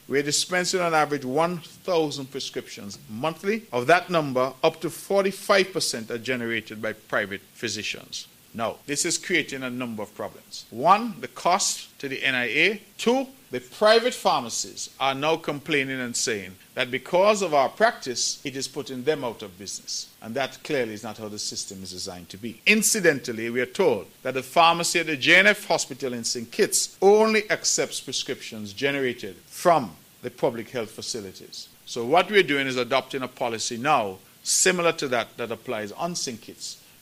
we're dispensing on average 1,000 prescriptions monthly. Of that number, up to 45% are generated by private physicians. Now, this is creating a number of problems. One, the cost to the NIA. Two, the private pharmacies are now complaining and saying that because of our practice, it is putting them out of business. And that clearly is not how the system is designed to be. Incidentally, we are told that the pharmacy at the JNF Hospital in St. Kitts only accepts prescriptions generated from the public health facilities. So what we're doing is adopting a policy now similar to that applies on St. Kitts,